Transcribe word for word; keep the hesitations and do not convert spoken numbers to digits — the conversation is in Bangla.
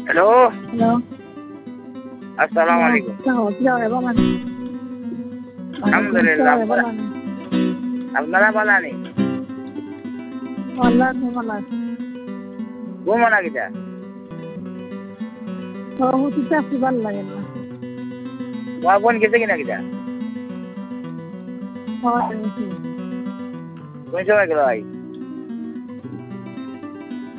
হ্যালো হ্যালো আসসালামু আলাইকুম আলহামদুলিল্লাহ আপনারা ভালো আনি ঘুমো না কিটা ভালো লাগে না তোমার বোন গেছে কিনা কিটা কোন সময় গেল ভাই